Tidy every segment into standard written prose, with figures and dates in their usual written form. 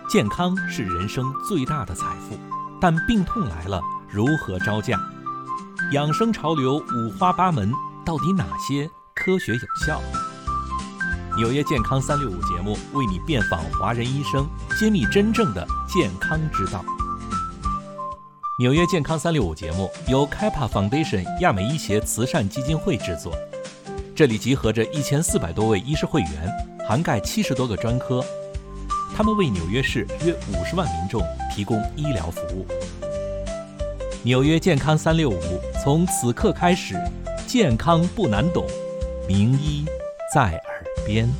健康是人生最大的财富，但病痛来了，如何招架？养生潮流五花八门，到底哪些科学有效？纽约健康365节目为你遍访华人医生，揭秘真正的健康之道。纽约健康365节目由 Kappa Foundation 亚美医协慈善基金会制作，这里集合着1400多位医师会员，涵盖70多个专科，他们为纽约市约50万民众提供医疗服务。纽约健康365从此刻开始，健康不难懂，名医在耳边。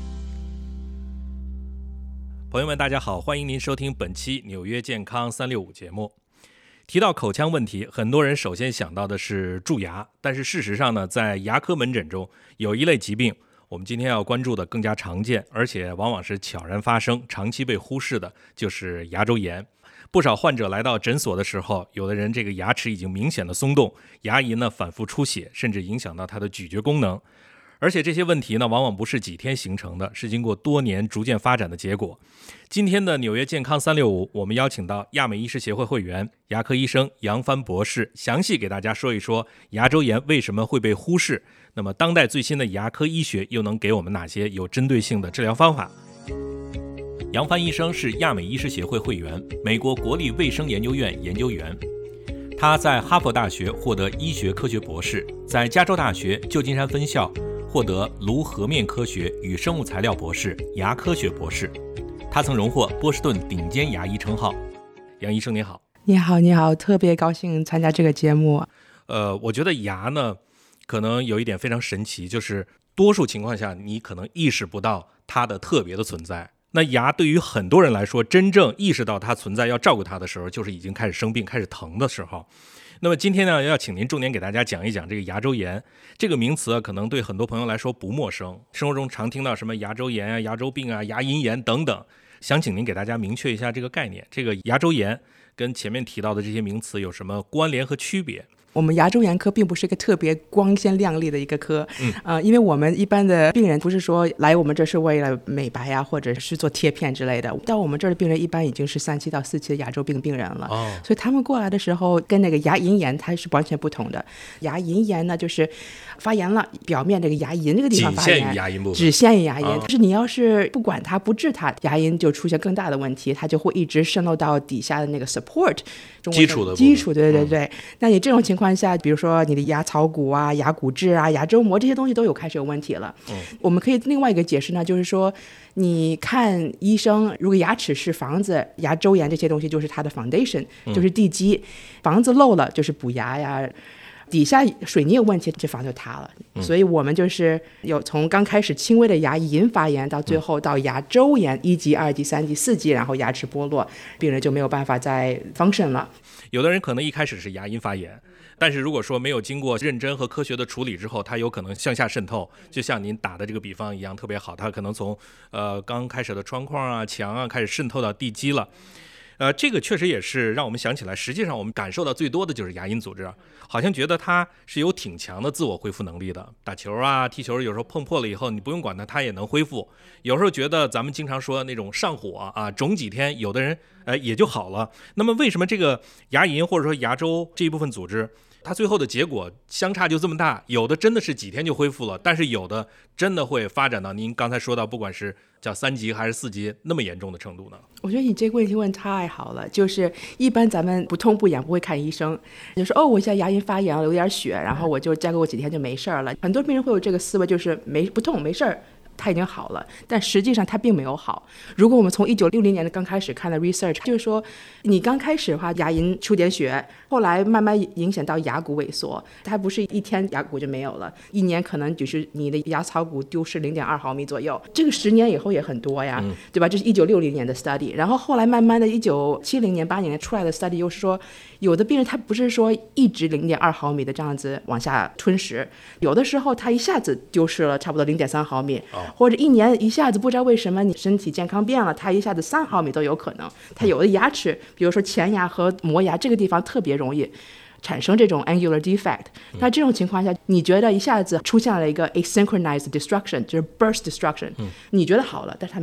朋友们大家好，欢迎您收听本期纽约健康365节目。提到口腔问题，很多人首先想到的是蛀牙，但是事实上呢，在牙科门诊中有一类疾病我们今天要关注的更加常见，而且往往是悄然发生，长期被忽视的，就是牙周炎。不少患者来到诊所的时候，有的人这个牙齿已经明显的松动，牙龈呢反复出血，甚至影响到他的咀嚼功能。而且这些问题呢，往往不是几天形成的，是经过多年逐渐发展的结果。今天的纽约健康365，我们邀请到亚美医师协会会员、牙科医生杨帆博士，详细给大家说一说牙周炎为什么会被忽视，那么当代最新的牙科医学又能给我们哪些有针对性的治疗方法？杨帆医生是亚美医师协会会员，美国国立卫生研究院研究员。他在哈佛大学获得医学科学博士，在加州大学旧金山分校获得颅颌面科学与生物材料博士、牙科学博士。他曾荣获波士顿顶尖牙医称号。杨医生您好。 你好，特别高兴参加这个节目。 我觉得牙呢，可能有一点非常神奇，就是多数情况下你可能意识不到它的特别的存在。那牙对于很多人来说，真正意识到它存在要照顾它的时候，就是已经开始生病开始疼的时候。那么今天呢，要请您重点给大家讲一讲这个牙周炎这个名词，可能对很多朋友来说不陌生，生活中常听到什么牙周炎啊、牙周病啊、牙龈炎等等，想请您给大家明确一下这个概念，这个牙周炎跟前面提到的这些名词有什么关联和区别？ 我们牙周炎科并不是一个特别光鲜亮丽的一个科，因为我们一般的病人不是说来我们这是为了美白啊，或者是做贴片之类的，到我们这儿的病人一般已经是3期到4期的牙周病病人了，所以他们过来的时候跟那个牙龈炎它是完全不同的。牙龈炎呢，就是发炎了，表面这个牙龈这个地方发炎， 仅限于牙龈部分， 只限于牙龈。但是你要是不管它不治它，牙龈就出现更大的问题，它就会一直渗漏到底下的那个 support 基础的基础，对。那你这种情况下，比如说你的牙槽骨啊、牙骨质啊、牙周膜这些东西都开始有问题了。我们可以另外一个解释呢，就是说你看医生，如果牙齿是房子，牙周炎这些东西就是它的 foundation，就是地基，房子漏了就是补牙呀。底下水泥有问题，这房就塌了。所以我们就是有从刚开始轻微的牙龈发炎，到最后到牙周炎1级、2级、3级、4级，然后牙齿剥落，病人就没有办法再 function 了。 有的人可能一开始是牙龈发炎，但是如果说没有经过认真和科学的处理之后，它有可能向下渗透，就像您打的这个比方一样特别好，它可能从刚开始的窗框啊、墙啊开始渗透到地基了。这个确实也是让我们想起来，实际上我们感受到最多的就是牙龈组织，好像觉得它是有挺强的自我恢复能力的。打球啊、踢球，有时候碰破了以后，你不用管它，它也能恢复。有时候觉得咱们经常说那种上火啊，肿几天，有的人也就好了。那么为什么这个牙龈或者说牙周这一部分组织，它最后的结果相差就这么大？有的真的是几天就恢复了，但是有的真的会发展到您刚才说到，不管是叫3级还是4级那么严重的程度呢？我觉得你这个问题问太好了，就是一般咱们不痛不痒不会看医生，就说我现在牙龈发炎了，有点血，然后我就再过几天就没事了。很多病人会有这个思维，就是不痛没事，它已经好了，但实际上它并没有好。如果我们从1960年的刚开始看的 research， 就是说你刚开始的话牙龈出点血，后来慢慢影响到牙骨萎缩，它不是一天牙骨就没有了，1年可能就是你的牙槽骨丢失 0.2 毫米左右，这个10年以后也很多呀，对吧？这是1960年的 study， 然后后来慢慢的1970年、80年出来的 study 又是说，有的病人他不是说一直 0.2 毫米的这样子往下吞食，有的时候他一下子丢失了差不多 0.3 毫米，或者1年一下子不知道为什么你身体健康变了，它一下子3毫米都有可能。它有的牙齿，比如说前牙和磨牙这个地方特别容易产生这种 angular defect。那这种情况下，你觉得一下子出现了一个 asynchronized destruction， 就是 burst destruction，你觉得好了，但是它没有。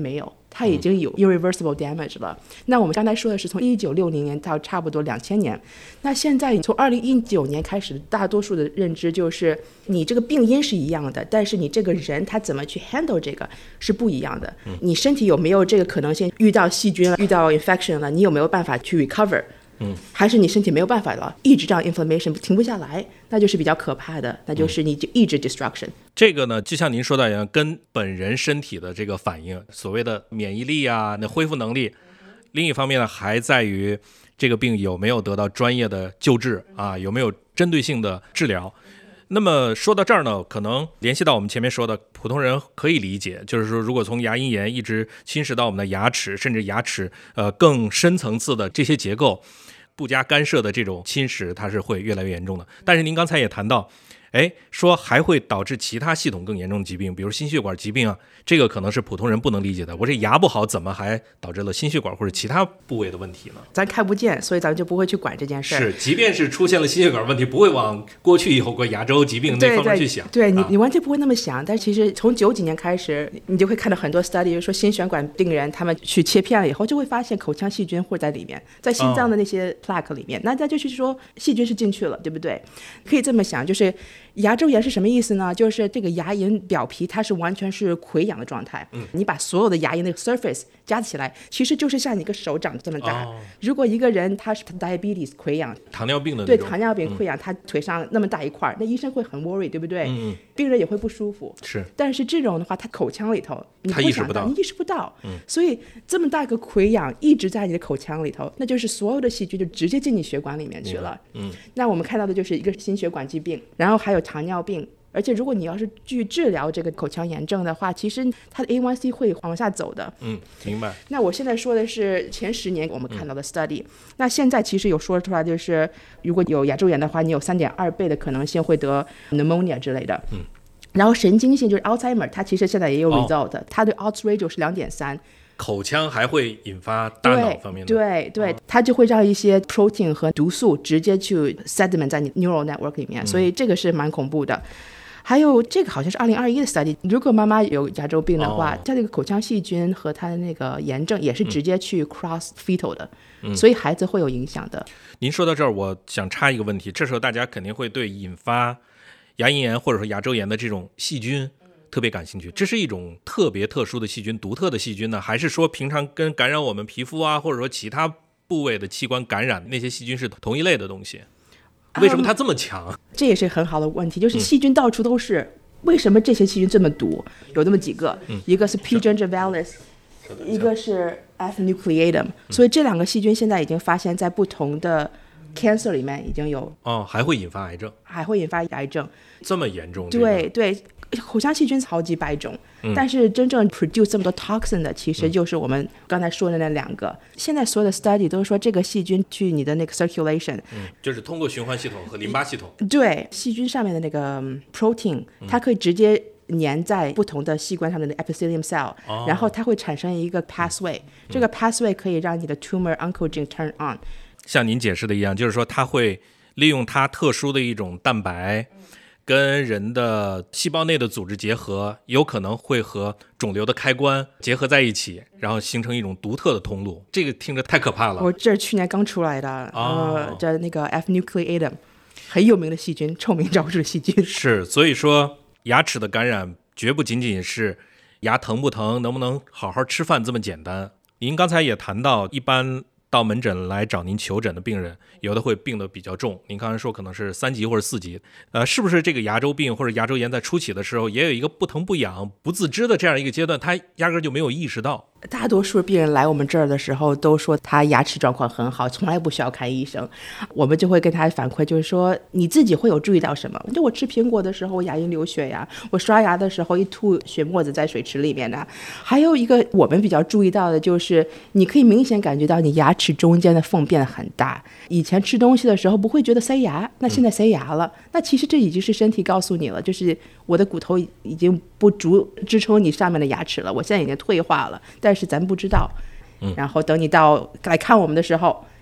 它已经有 irreversible damage 了。那我们刚才说的是从1960年到差不多2000年，那现在从2019年开始，大多数的认知就是你这个病因是一样的，但是你这个人他怎么去 handle 这个是不一样的。你身体有没有这个可能性遇到细菌了，遇到 infection 了，你有没有办法去 recover？还是你身体没有办法了，一直这样 inflammation 停不下来，那就是比较可怕的，那就是你就一直 destruction。 这个呢，就像您说的一样，跟本人身体的这个反应，所谓的免疫力啊，那恢复能力，另一方面呢，还在于这个病有没有得到专业的救治啊，有没有针对性的治疗。那么说到这儿呢，可能联系到我们前面说的，普通人可以理解，就是说，如果从牙龈炎一直侵蚀到我们的牙齿，甚至牙齿更深层次的这些结构，不加干涉的这种侵蚀，它是会越来越严重的。但是您刚才也谈到，说还会导致其他系统更严重的疾病，比如心血管疾病啊，这个可能是普通人不能理解的。我这牙不好，怎么还导致了心血管或者其他部位的问题呢？ 咱看不见，所以咱们就不会去管这件事。 是，即便是出现了心血管问题，不会往过去有过牙周疾病那方面去想。 对，你完全不会那么想。但其实从90几年开始，你就会看到很多 study， 就是说心血管病人他们去切片了以后，就会发现口腔细菌会在里面，在心脏的那些 plaque 里面。那就是说细菌是进去了，对不对？可以这么想，就是牙周炎是什么意思呢？就是这个牙龈表皮它是完全是溃疡的状态。你把所有的牙龈的 surface 加起来，其实就是像你一个手掌这么大。如果一个人他是 diabetes 溃疡， 糖尿病的对糖尿病溃疡，他腿上那么大一块，那医生会很 worry， 对不对？病人也会不舒服。 是， 但是这种的话，他口腔里头你他意识不到， 你意识不到。所以这么大个溃疡一直在你的口腔里头，那就是所有的细菌就直接进你血管里面去了。那我们看到的就是一个心血管疾病，然后还有糖尿病。而且如果你要是去治疗这个口腔炎症的话，其实它的 A1C 会往下走的。 明白。 那我现在说的是前10年我们看到的 study，那现在其实有说出来，就是如果有牙周炎的话，你有3.2倍的可能性会得 pneumonia 之类的。然后神经性就是 Alzheimer， 它其实现在也有 result，它的 odds ratio 是2.3。 口腔还会引发大脑方面的， 对，它就会让一些 protein 和毒素直接去 sediment 在你 neural network 里面，所以这个是蛮恐怖的。还有这个好像是2021的 study， 如果妈妈有牙周病的话，它这个口腔细菌和它的那个炎症也是直接去 cross fetal 的，所以孩子会有影响的。 您说到这儿，我想插一个问题，这时候大家肯定会对引发牙龈炎或者说牙周炎的这种细菌特别感兴趣，这是一种特别特殊的细菌，独特的细菌呢，还是说平常跟感染我们皮肤啊，或者说其他部位的器官感染那些细菌是同一类的东西？为什么它这么强？ 这也是很好的问题，就是细菌到处都是，为什么这些细菌这么毒？有那么几个，一个是 P. gingivalis，一个是 F. nucleatum，所以这2个细菌现在已经发现在不同的 cancer 里面已经有。 还会引发癌症？还会引发癌症， 这么严重？ 对。口腔细菌好几百种，但是真正 produce 这么多 toxin 的其实就是我们刚才说的那2个。现在所有的 study 都是说这个细菌去你的那个 circulation， 就是通过循环系统和淋巴系统。 对，细菌上面的那个 protein，它可以直接粘在不同的器官上的 epithelium cell，然后它会产生一个 pathway，这个 pathway 可以让你的 tumor oncogene turn on。 像您解释的一样，就是说它会利用它特殊的一种蛋白，跟人的细胞内的组织结合，有可能会和肿瘤的开关结合在一起，然后形成一种独特的通路。这个听着太可怕了。 我这是去年刚出来的，这那个 F. nucleatum 很有名的细菌，臭名昭著的细菌。 是，所以说牙齿的感染绝不仅仅是牙疼不疼，能不能好好吃饭这么简单。您刚才也谈到，一般到门诊来找您求诊的病人，有的会病得比较重，您刚才说可能是3级或者4级，是不是这个牙周病或者牙周炎在初期的时候也有一个不疼不痒不自知的这样一个阶段，他压根就没有意识到？ 大多数病人来我们这儿的时候都说他牙齿状况很好，从来不需要看医生。我们就会跟他反馈，就是说你自己会有注意到什么？就我吃苹果的时候我牙龈流血呀，我刷牙的时候一吐血沫子在水池里面呢。还有一个我们比较注意到的就是你可以明显感觉到你牙齿中间的缝变得很大，以前吃东西的时候不会觉得塞牙，那现在塞牙了，那其实这已经是身体告诉你了，就是我的骨头已经不足支撑你上面的牙齿了，我现在已经退化了，但是咱不知道。然后等你到来看我们的时候，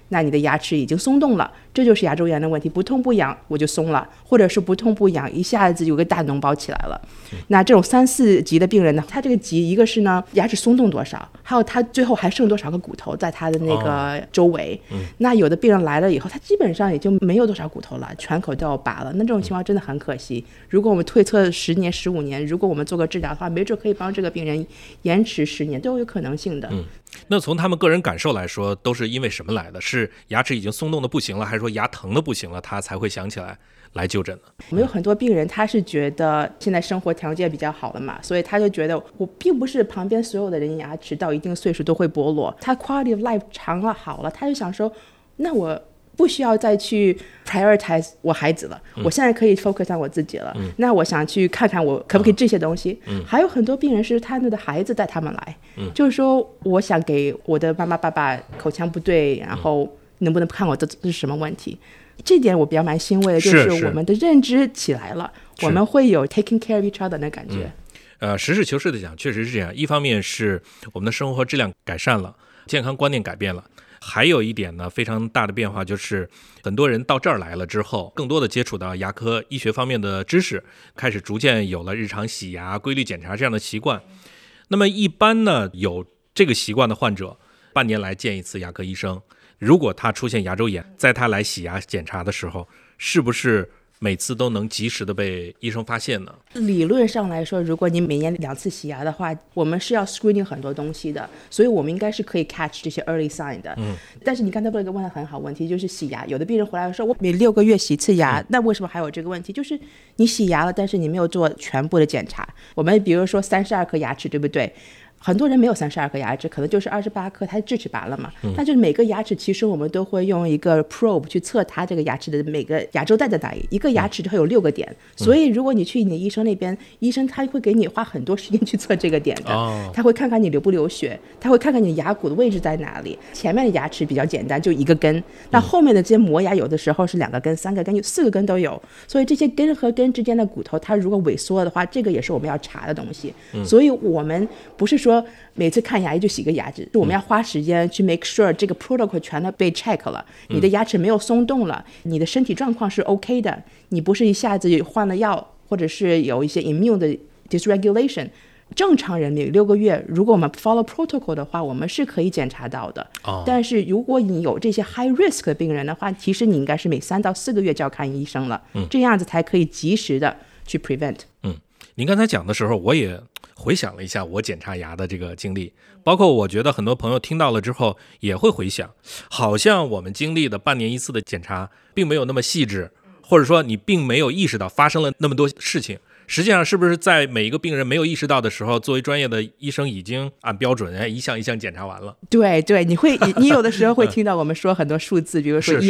那你的牙齿已经松动了，这就是牙周炎的问题，不痛不痒我就松了，或者是不痛不痒一下子有个大脓包起来了。那这种3、4级的病人呢，他这个级一个是呢牙齿松动多少，还有他最后还剩多少个骨头在他的那个周围。那有的病人来了以后，他基本上也就没有多少骨头了，全口都要拔了，那这种情况真的很可惜。如果我们推测10年、15年，如果我们做个治疗的话，没准可以帮这个病人延迟10年，都有可能性的。 那从他们个人感受来说，都是因为什么来的？是牙齿已经松动的不行了，还是说牙疼的不行了，他才会想起来就诊呢？ 我们有很多病人，他是觉得现在生活条件比较好了嘛，所以他就觉得我并不是旁边所有的人牙齿到一定岁数都会剥落，他 quality of life 长了好了，他就想说，那我不需要再去 prioritize 我孩子了，我现在可以 focus on 我自己了。那我想去看看我可不可以这些东西。还有很多病人是他们的孩子带他们来，就是说我想给我的妈妈爸爸口腔不对，然后能不能看我这是什么问题。这点我比较蛮欣慰的，就是我们的认知起来了，我们会有 taking care of each other 的感觉。 实事求是的讲，确实是这样。一方面是我们的生活质量改善了，健康观念改变了。还有一点呢，非常大的变化就是很多人到这儿来了之后，更多的接触到牙科医学方面的知识，开始逐渐有了日常洗牙、规律检查这样的习惯。那么一般呢，有这个习惯的患者，半年来见一次牙科医生。如果他出现牙周炎，在他来洗牙检查的时候，是不是每次都能及时的被医生发现呢？ 理论上来说，如果你每年2次洗牙的话，我们是要 screening 很多东西的，所以我们应该是可以 catch 这些 early sign 的。但是你刚才问了一个问的很好问题，就是洗牙，有的病人回来说我每6个月洗一次牙，那为什么还有这个问题？就是你洗牙了，但是你没有做全部的检查。我们比如说32颗牙齿，对不对？很多人没有32颗牙齿，可能就是28颗，他智齿拔了嘛。但就是每个牙齿，其实我们都会用一个 probe 去测它这个牙齿的每个牙周带在哪里。一个牙齿就会有6个点，所以如果你去你的医生那边，医生他会给你花很多时间去测这个点的。他会看看你流不流血，他会看看你牙骨的位置在哪里。前面的牙齿比较简单，就1个根，那后面的这些磨牙有的时候是2个根、3个根、4个根都有。所以这些根和根之间的骨头，它如果萎缩的话，这个也是我们要查的东西。所以我们不是说每次看牙医就洗个牙齿，我们要花时间去 make sure 这个 protocol 全都被 check 了，你的牙齿没有松动了，你的身体状况是 OK 的，你不是一下子换了药，或者是有一些 immune 的 dysregulation。正常人每6个月，如果我们 follow protocol 的话，我们是可以检查到的。但是如果你有这些 high risk 的病人的话，其实你应该是每3到4个月就要看医生了，这样子才可以及时的去 prevent。 您刚才讲的时候，我也回想了一下我检查牙的这个经历，包括我觉得很多朋友听到了之后也会回想，好像我们经历的半年1次的检查并没有那么细致，或者说你并没有意识到发生了那么多事情。实际上是不是在每一个病人没有意识到的时候，作为专业的医生已经按标准一项一项检查完了？ 对，你有的时候会听到我们说很多数字，比如说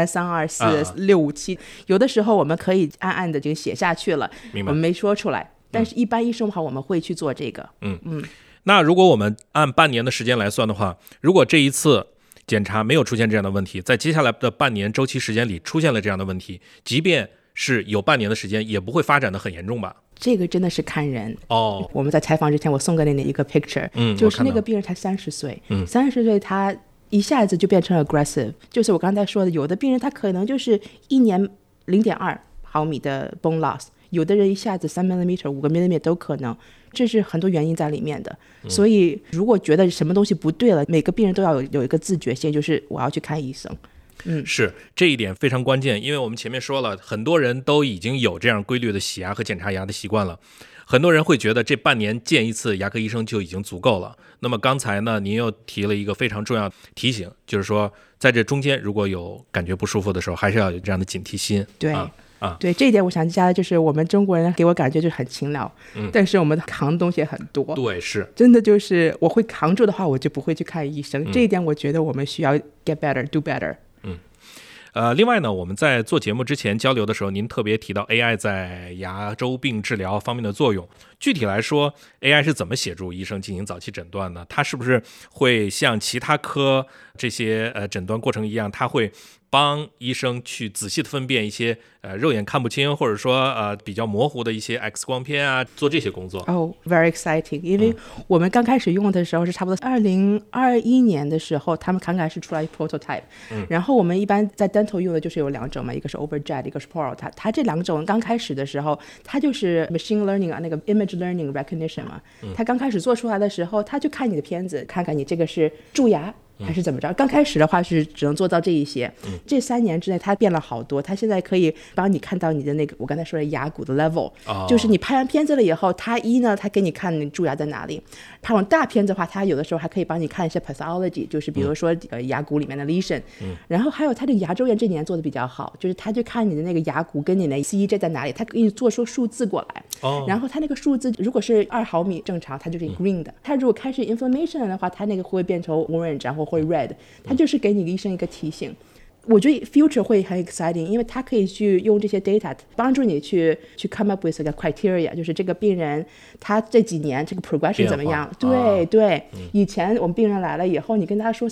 1、2、3、3、2、4、6、5、7，有的时候我们可以暗暗的就写下去了，我们没说出来。但是一般医生的话，我们会去做这个。 那如果我们按半年的时间来算的话，如果这一次检查没有出现这样的问题，在接下来的半年周期时间里出现了这样的问题，即便是有半年的时间，也不会发展的很严重吧？ 这个真的是看人。我们在采访之前，我送给你一个 picture，就是那个病人才30岁，30岁他一下子就变成 aggressive， 就是我刚才说的，有的病人他可能就是1年0.2毫米的 bone loss， 有的人一下子3 mm、5个 mm 都可能，这是很多原因在里面的。所以如果觉得什么东西不对了，每个病人都要有一个自觉性，就是我要去看医生。 是，这一点非常关键，因为我们前面说了，很多人都已经有这样规律的洗牙和检查牙的习惯了，很多人会觉得这半年见一次牙科医生就已经足够了。那么刚才呢，您又提了一个非常重要的提醒，就是说在这中间如果有感觉不舒服的时候，还是要有这样的警惕心。 对，这一点我想加的就是我们中国人给我感觉就是很勤劳，但是我们扛的东西很多。 对，是真的就是我会扛住的话，我就不会去看医生。这一点我觉得我们需要 get better, do better。 另外呢，我们在做节目之前交流的时候，您特别提到 AI 在牙周病治疗方面的作用。具体来说 ，AI 是怎么协助医生进行早期诊断呢？它是不是会像其他科这些诊断过程一样，它会帮医生去仔细的分辨一些肉眼看不清或者说比较模糊的一些 X 光片啊，做这些工作。 very exciting， 因为我们刚开始用的时候是差不多2021年的时候，他们刚开始出来 prototype，然后我们一般在 dental 用的就是有2种嘛，一个是 overjet， 一个是 Pearl， 它这2种刚开始的时候，它就是 machine learning 啊，那个 image learning recognition 嘛，它刚开始做出来的时候，它就看你的片子，看看你这个是蛀牙还是怎么着？刚开始的话是只能做到这一些，这3年之内它变了好多，它现在可以帮你看到你的那个我刚才说的牙骨的 level，就是你拍完片子了以后，它它给你看你蛀牙在哪里。拍完大片子的话，它有的时候还可以帮你看一些 pathology， 就是比如说牙骨里面的 lesion，然后还有它的牙周炎这年做的比较好，就是它就看你的那个牙骨跟你的 CEJ 在哪里，它给你做出数字过来，然后它那个数字如果是2毫米正常，它就是 green 的，它如果开始 inflammation 的话，它那个会变成 orange， 然后会 red， 它就是给你医生一个提醒。我觉得 future 会很 exciting， 因为它可以去用这些 data 帮助你去 come up with 一个 criteria， 就是这个病人他这几年这个 progression 怎么样。对，以前我们病人来了以后，你跟他说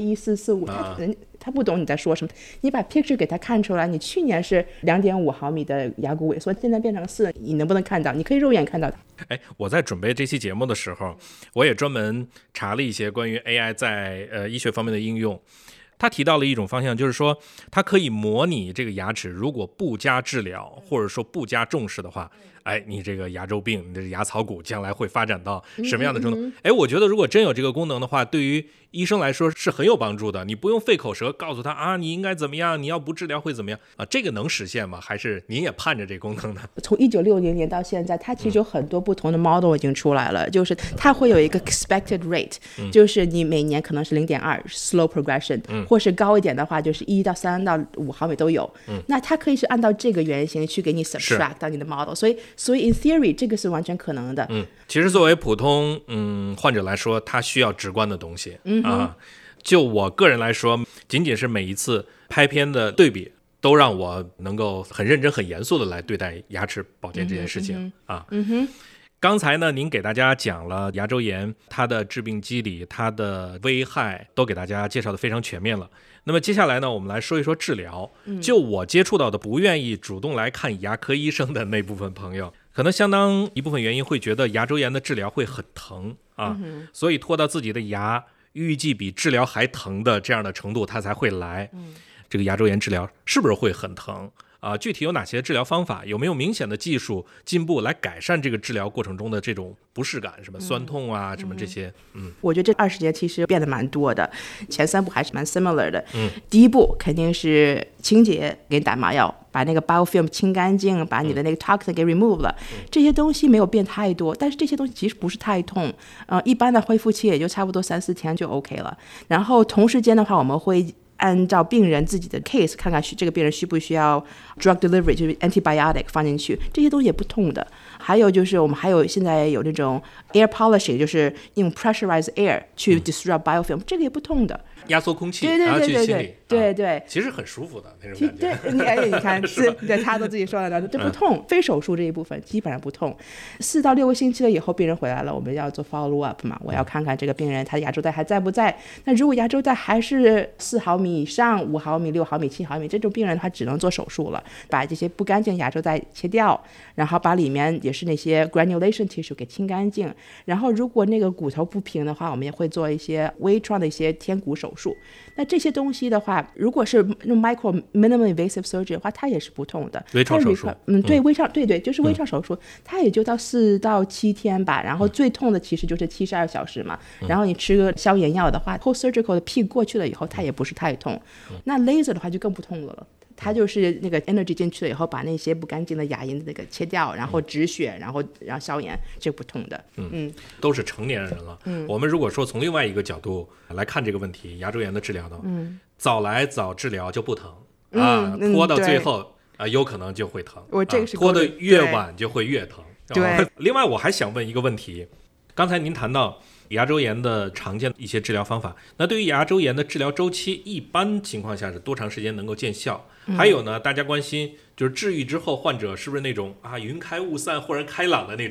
3214445，他不懂你在说什么，你把 picture 给他看出来，你去年是2.5毫米的牙骨萎缩，现在变成4，你能不能看到？你可以肉眼看到它。 我在准备这期节目的时候，我也专门查了一些关于 AI 在医学方面的应用。他提到了一种方向，就是说它可以模拟这个牙齿如果不加治疗或者说不加重视的话，你这个牙周病，你的牙槽骨将来会发展到什么样的程度。我觉得如果真有这个功能的话，对于医生来说是很有帮助的。你不用费口舌告诉他啊，你应该怎么样，你要不治疗会怎么样啊？这个能实现吗？还是您也盼着这功能呢？ 从1960年到现在，它其实有很多不同的 model 已经出来了，就是它会有一个 expected rate，就是你每年可能是0.2 slow progression，或是高一点的话就是1到3到5毫米都有。那它可以是按照这个原型去给你 subtract 到你的 model， 所以 in theory 这个是完全可能的。 其实作为普通患者来说，他需要直观的东西。就我个人来说，仅仅是每一次拍片的对比，都让我能够很认真很严肃的来对待牙齿保健这件事情。刚才呢，您给大家讲了牙周炎它的致病机理，它的危害都给大家介绍的非常全面了。那么接下来呢，我们来说一说治疗。就我接触到的不愿意主动来看牙科医生的那部分朋友，可能相当一部分原因会觉得牙周炎的治疗会很疼所以拖到自己的牙预计比治疗还疼的这样的程度他才会来。这个牙周炎治疗是不是会很疼具体有哪些治疗方法，有没有明显的技术进步来改善这个治疗过程中的这种不适感，什么酸痛啊什么这些。 我觉得这20年其实变得蛮多的，前3步还是蛮 similar 的。第一步肯定是清洁，给你打麻药，把那个 biofilm 清干净，把你的那个 toxin 给 remove 了。这些东西没有变太多，但是这些东西其实不是太痛，一般的恢复期也就差不多3-4天就 OK 了。然后同时间的话，我们会按照病人自己的 case 看看这个病人需不需要 drug delivery， 就是 antibiotic 放进去，这些东西也不痛的。还有就是我们现在有那种 air polishing， 就是用 pressurized air 去 disrupt biofilm， 这个也不痛的。 压缩空气， 对， 其实很舒服的那种感觉。 对，你看，对，他都自己说了，这不痛，非手术这一部分基本上不痛。4到6个星期了以后，病人回来了，我们要做 follow up 嘛，我要看看这个病人他的牙周带还在不在。那如果牙周带还是4毫米以上、5毫米、6毫米、7毫米，这种病人他只能做手术了，把这些不干净牙周带切掉，然后把里面也是那些 granulation tissue 给清干净。然后如果那个骨头不平的话，我们也会做一些微创的一些填骨手术。那这些东西的话，如果是用 minimally invasive surgery 的话，它也是不痛的。 微创手术， 对，微创，对，就是微创手术，它也就到4到7天吧。然后最痛的其实就是72小时嘛。然后你吃个消炎药的话 ，post surgical 的 peak 过去了以后，它也不是太痛。那 laser 的话就更不痛了。它就是那个 energy 进去了以后，把那些不干净的牙龈的那个切掉，然后止血，然后消炎，这不痛的。 都是成年人了。我们如果说从另外一个角度来看这个问题，牙周炎的治疗的，早来早治疗就不疼拖到最后有可能就会疼。拖得越晚就会越疼。 对。 另外我还想问一个问题，刚才您谈到牙周炎的常见的一些治疗方法，那对于牙周炎的治疗周期，一般情况下是多长时间能够见效？还有呢，大家关心就是治愈之后患者是不是那种云开雾散、豁然开朗的那种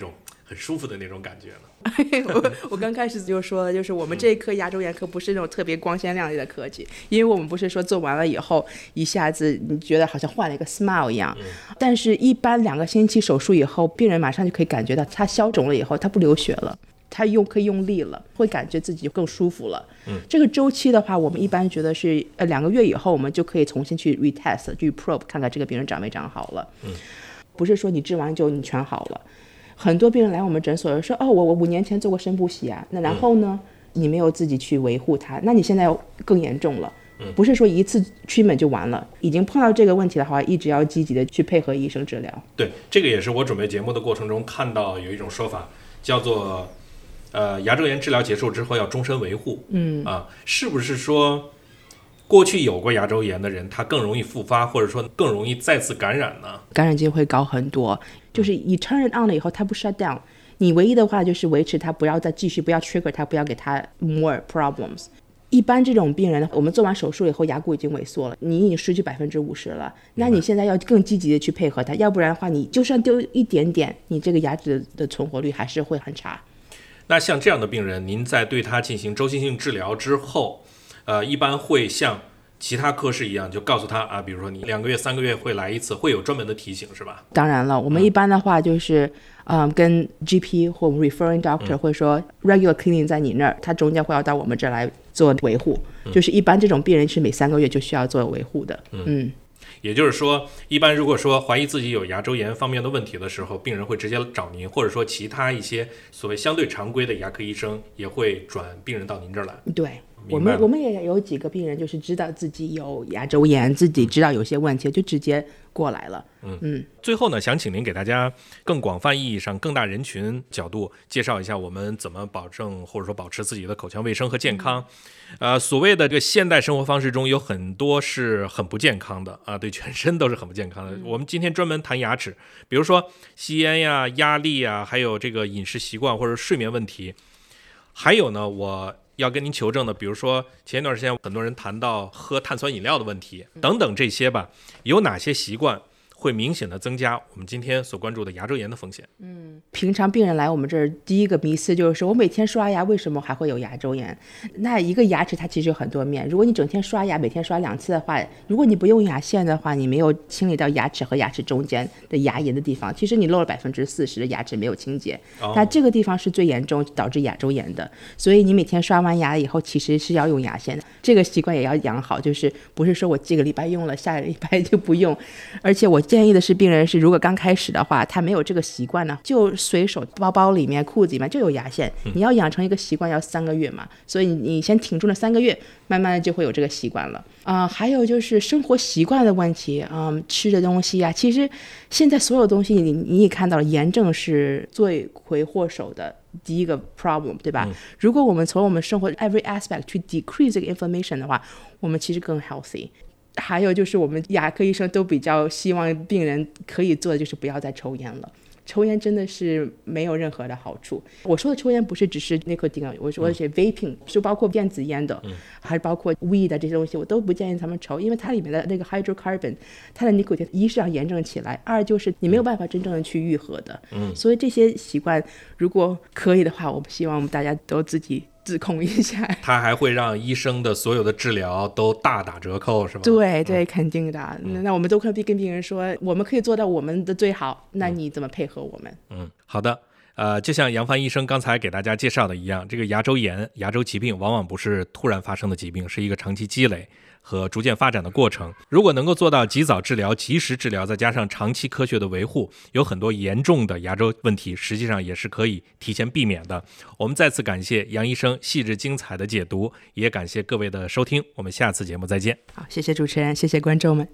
很舒服的那种感觉呢？ 我刚开始就说了，就是我们这一科牙周炎科不是那种特别光鲜亮丽的科技，因为我们不是说做完了以后一下子你觉得好像换了一个 smile 一样，但是一般2个星期手术以后，病人马上就可以感觉到他消肿了以后，他不流血了，他可以用力了，会感觉自己更舒服了。这个周期的话，我们一般觉得是2个月以后，我们就可以重新去 retest 去 probe 看看这个病人长没长好了。不是说你治完之后你全好了。很多病人来我们诊所说，我5年前做过深部洗牙，那然后呢，你没有自己去维护它，那你现在更严重了。不是说一次treatment就完了，已经碰到这个问题的话，一直要积极的去配合医生治疗。 对，这个也是我准备节目的过程中看到有一种说法，叫做牙周炎治疗结束之后要终身维护。是不是说过去有过牙周炎的人，他更容易复发，或者说更容易再次感染呢？ 感染机会高很多，就是你 turn it on 了以后，它不 shut down， 你唯一的话就是维持它，不要再继续，不要 trigger 它，不要给它 more problems。一般这种病人，我们做完手术以后牙骨已经萎缩了，你已经失去50%了，那你现在要更积极的去配合它，要不然的话，你就算丢一点点，你这个牙齿的存活率还是会很差。 那像这样的病人，您在对他进行周期性治疗之后，一般会像其他科室一样，就告诉他啊，比如说你2个月、3个月会来一次，会有专门的提醒，是吧？ 当然了，我们一般的话就是，跟 GP 或 referring doctor 会说 regular cleaning 在你那儿，他中间会要到我们这儿来做维护，就是一般这种病人是每3个月就需要做维护的。 也就是说，一般如果说怀疑自己有牙周炎方面的问题的时候，病人会直接找您，或者说其他一些所谓相对常规的牙科医生也会转病人到您这儿来。 对，我们也有几个病人就是知道自己有牙周炎，自己知道有些问题，就直接过来了。 最后呢，想请您给大家更广泛意义上、更大人群角度介绍一下我们怎么保证或者说保持自己的口腔卫生和健康。所谓的这个现代生活方式中有很多是很不健康的啊，对全身都是很不健康的。我们今天专门谈牙齿，比如说吸烟呀、压力呀，还有这个饮食习惯或者睡眠问题。还有呢，我要跟您求证的，比如说前一段时间很多人谈到喝碳酸饮料的问题等等这些吧，有哪些习惯会明显的增加我们今天所关注的牙周炎的风险？ 平常病人来我们这儿，第一个迷思就是说我每天刷牙为什么还会有牙周炎？那一个牙齿它其实有很多面，如果你整天刷牙，每天刷2次的话，如果你不用牙线的话，你没有清理到牙齿和牙齿中间的牙龈的地方，其实你漏了40%的牙齿没有清洁，那这个地方是最严重导致牙周炎的。所以你每天刷完牙以后其实是要用牙线的，这个习惯也要养好，就是不是说我这个礼拜用了，下个礼拜就不用。而且我建议的是病人是如果刚开始的话，他没有这个习惯呢，就随手包包里面裤子里面就有牙线，你要养成一个习惯要3个月嘛，所以你先挺住了3个月，慢慢的就会有这个习惯了。还有就是生活习惯的问题，吃的东西啊，其实现在所有东西你也看到了，炎症是罪魁祸首的第一个 problem， 对吧？如果我们从我们生活 every aspect 去 decrease 这个 inflammation 的话，我们其实更 healthy。还有就是我们牙科医生都比较希望病人可以做的就是不要再抽烟了，抽烟真的是没有任何的好处。我说的抽烟不是只是nicotine，我说的是 vaping， 就包括电子烟的，还包括 weed 的这些东西，我都不建议他们抽，因为它里面的那个 hydrocarbon， 它的 nicotine 一是让炎症起来，二就是你没有办法真正的去愈合的。所以这些习惯如果可以的话，我们希望我们大家都自己自控一下。 它还会让医生的所有的治疗都大打折扣，是吧？ 对对，肯定的。那我们都可以跟病人说，我们可以做到我们的最好，那你怎么配合我们？ 好的。就像杨帆医生刚才给大家介绍的一样，这个牙周炎、牙周疾病往往不是突然发生的疾病，是一个长期积累和逐渐发展的过程。如果能够做到及早治疗、及时治疗，再加上长期科学的维护，有很多严重的牙周问题实际上也是可以提前避免的。我们再次感谢杨医生细致精彩的解读，也感谢各位的收听，我们下次节目再见。 好，谢谢主持人，谢谢观众们。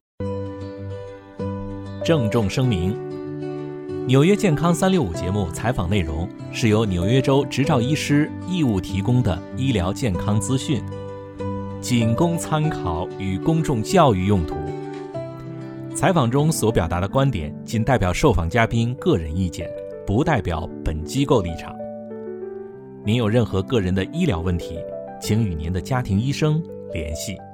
郑重声明，纽约健康365节目采访内容是由纽约州执照医师义务提供的医疗健康资讯，仅供参考与公众教育用途。采访中所表达的观点仅代表受访嘉宾个人意见，不代表本机构立场。您有任何个人的医疗问题，请与您的家庭医生联系。